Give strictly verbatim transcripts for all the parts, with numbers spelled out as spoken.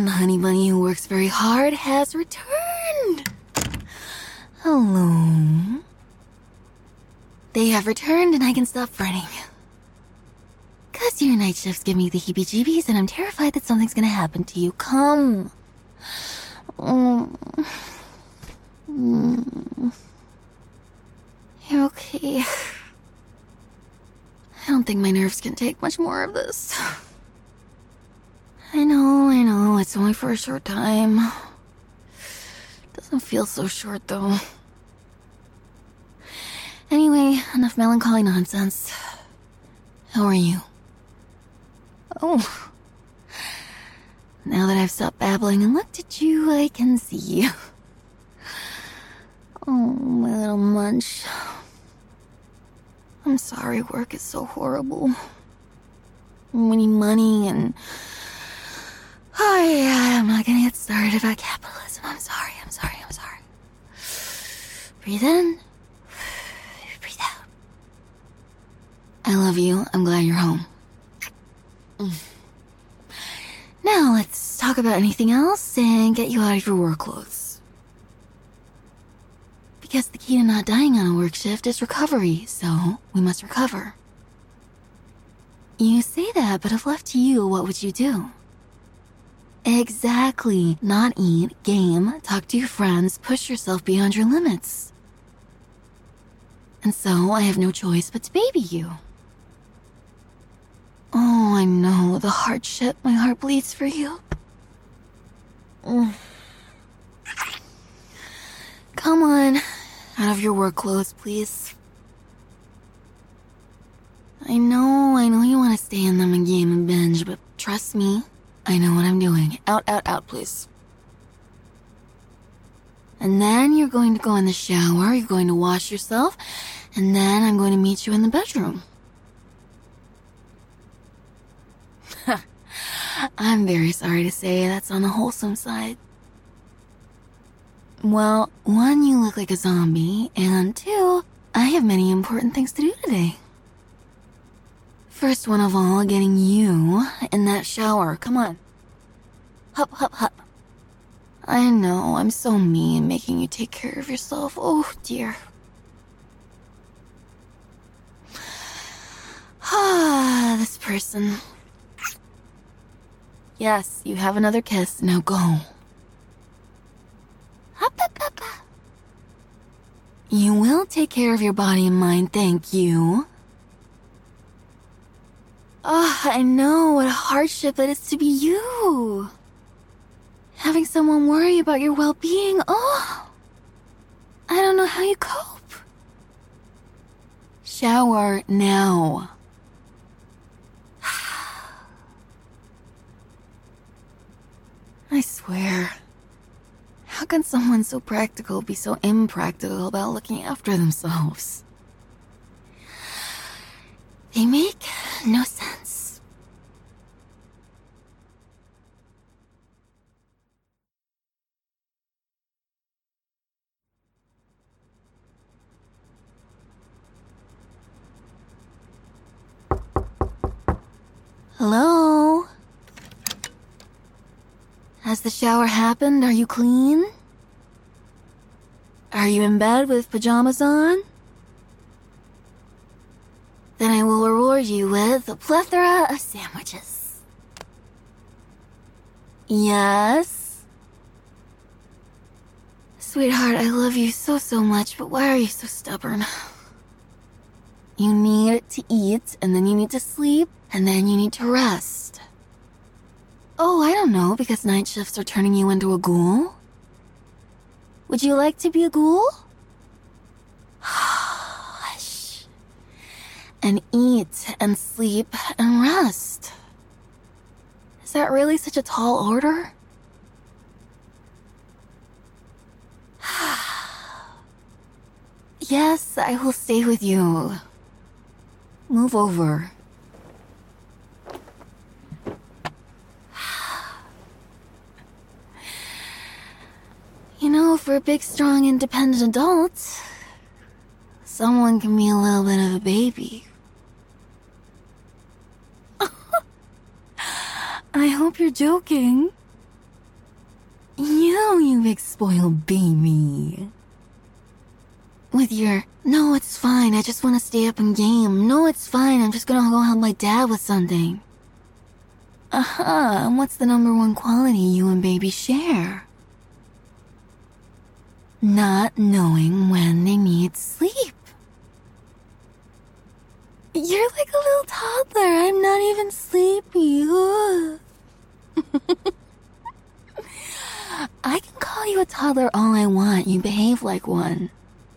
the honey bunny who works very hard has returned. Hello. They have returned and I can stop fretting. Cause your night shifts give me the heebie-jeebies and I'm terrified that something's gonna happen to you. Come. Mm. Mm. You're okay. I don't think my nerves can take much more of this. I know, I know, it's only for a short time. Doesn't feel so short, though. Anyway, enough melancholy nonsense. How are you? Oh. Now that I've stopped babbling and looked at you, I can see. Oh, my little munch. I'm sorry work is so horrible. We need money and... Oh yeah, I'm not gonna get started about capitalism. I'm sorry, I'm sorry, I'm sorry. Breathe in. Breathe out. I love you. I'm glad you're home. Now let's talk about anything else and get you out of your work clothes. Because the key to not dying on a work shift is recovery, so we must recover. You say that, but if left to you, what would you do? Exactly. Not eat, game, talk to your friends, push yourself beyond your limits. And so I have no choice but to baby you. Oh, I know, the hardship. My heart bleeds for you. Mm. Come on, out of your work clothes, please. I know, I know you want to stay in them and game and binge, but trust me, I know what I'm doing. Out, out, out, please. And then you're going to go in the shower, you're going to wash yourself, and then I'm going to meet you in the bedroom. I'm very sorry to say that's on the wholesome side. Well, one, you look like a zombie, and two, I have many important things to do today. First one of all, getting you in that shower. Come on. Hup, hup, hup. I know, I'm so mean making you take care of yourself. Oh, dear. Ah, this person. Yes, you have another kiss. Now go. Hup, hup, hup, hup. You will take care of your body and mind, thank you. Oh, I know what a hardship it is to be you. Having someone worry about your well-being, oh, I don't know how you cope. Shower now. I swear, how can someone so practical be so impractical about looking after themselves? They make no sense. Hello? Has the shower happened? Are you clean? Are you in bed with pajamas on? Then I will reward you with a plethora of sandwiches. Yes? Sweetheart, I love you so, so much, but why are you so stubborn? You need to eat, and then you need to sleep, and then you need to rest. Oh, I don't know, because night shifts are turning you into a ghoul? Would you like to be a ghoul? Hush. And eat, and sleep, and rest. Is that really such a tall order? Yes, I will stay with you. Move over. You know, for a big, strong, independent adult, someone can be a little bit of a baby. I hope you're joking. You, you big spoiled baby. With your, no, it's fine, I just want to stay up and game. No, it's fine, I'm just gonna go help my dad with something. Uh-huh, and what's the number one quality you and baby share? Not knowing when they need sleep. You're like a little toddler, I'm not even sleepy. I can call you a toddler all I want, you behave like one.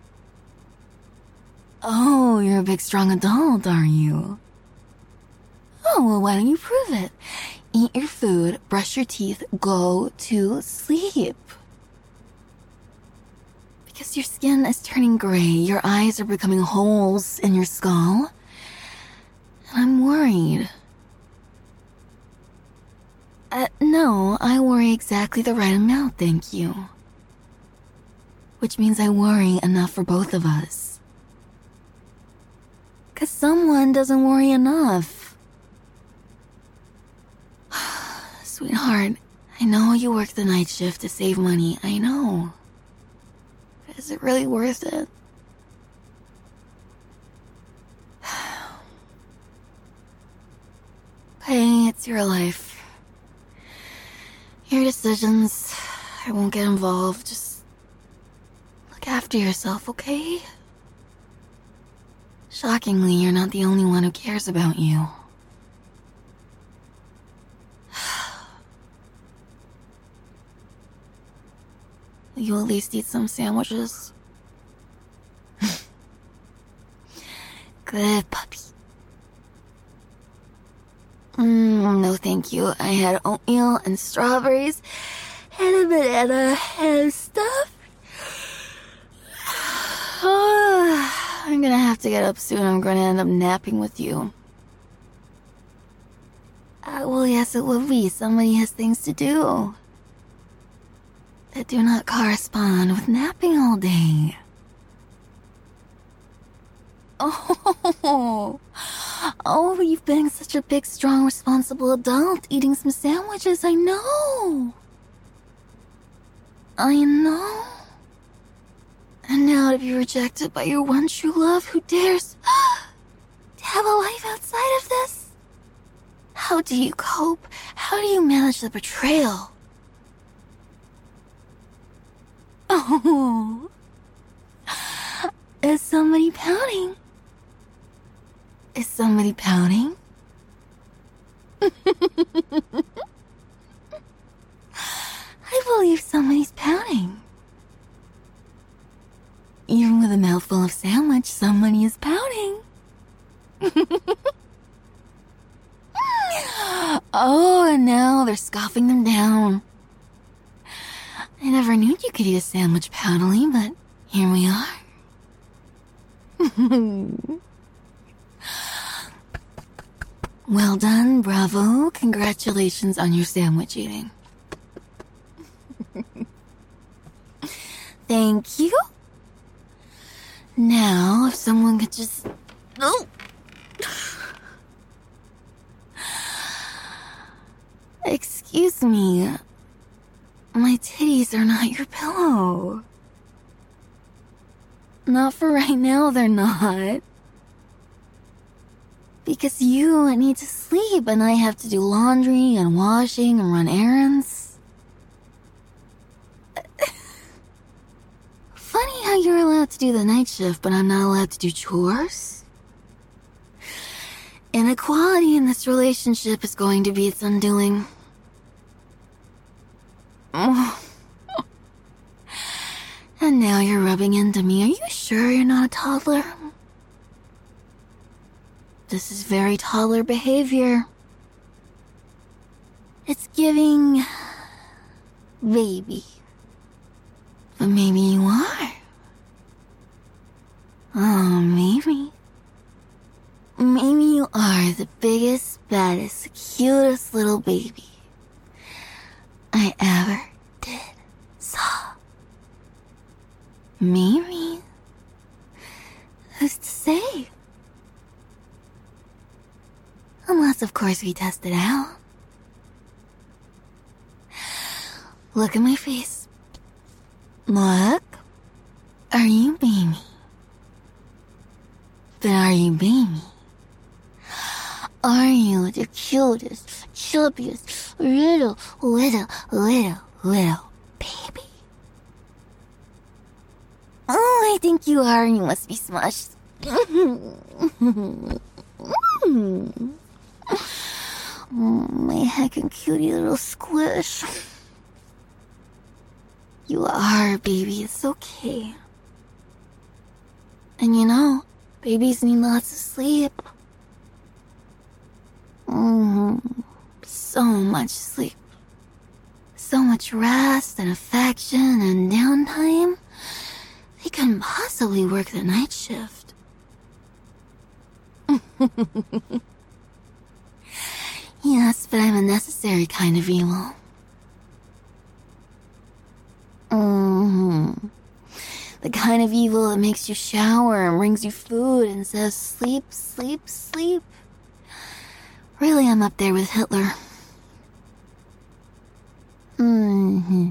Oh, you're a big strong adult, are you? Oh, well, why don't you prove it? Eat your food, brush your teeth, go to sleep. Because your skin is turning gray, your eyes are becoming holes in your skull. And I'm worried. Uh, no, I worry exactly the right amount, thank you. Which means I worry enough for both of us. 'Cause someone doesn't worry enough. Sweetheart, I know you work the night shift to save money, I know. But is it really worth it? Hey, it's your life. Your decisions. I won't get involved. Just look after yourself, okay? Shockingly, you're not the only one who cares about you. Will you at least eat some sandwiches? Good puppy. Mm, no thank you. I had oatmeal and strawberries and a banana and stuff. Oh, I'm gonna have to get up soon. I'm gonna end up napping with you. Uh, well, yes, it will be. Somebody has things to do that do not correspond with napping all day. Oh, oh, you've been such a big, strong, responsible adult eating some sandwiches. I know. I know. And now to be rejected by your one true love who dares to have a life outside of this? How do you cope? How do you manage the betrayal? Oh, is somebody pouting? Is somebody pouting? I believe somebody's pouting. Even with a mouthful of sandwich, somebody is pouting. Oh, and now they're scoffing them down. I never knew you could eat a sandwich poundily, but here we are. Well done, bravo. Congratulations on your sandwich eating. Thank you. Now, if someone could just... Oh! Excuse me. My titties are not your pillow. Not for right now, they're not. Because you need to sleep and I have to do laundry and washing and run errands. Funny how you're allowed to do the night shift, but I'm not allowed to do chores. Inequality in this relationship is going to be its undoing. Oh. And now you're rubbing into me. Are you sure you're not a toddler? This is very toddler behavior. It's giving... baby. But maybe you are. Oh, maybe. Maybe you are the biggest, baddest, cutest little baby I ever did saw. Maybe. Who's to say? Unless, of course, we test it out. Look at my face. Look. Are you baby? But are you baby? Are you the cutest, chubbiest, little, little, little, little baby? Oh, I think you are, and you must be smushed. My heckin' cutie little squish. You are, baby. It's okay. And you know, babies need lots of sleep. Mm, so much sleep. So much rest and affection and downtime. They couldn't possibly work the night shift. Yes, but I'm a necessary kind of evil. Mm-hmm. The kind of evil that makes you shower and brings you food and says, sleep, sleep, sleep. Really, I'm up there with Hitler. Mm-hmm.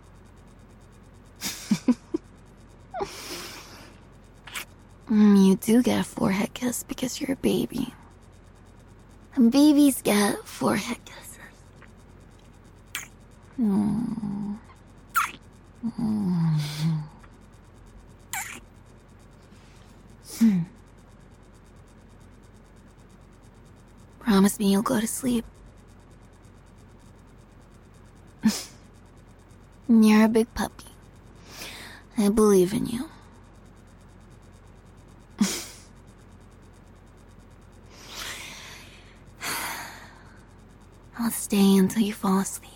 You do get a forehead kiss because you're a baby. And babies get forehead kisses. Mm. Mm. Hmm. Promise me you'll go to sleep. You're a big puppy. I believe in you. I'll stay until you fall asleep.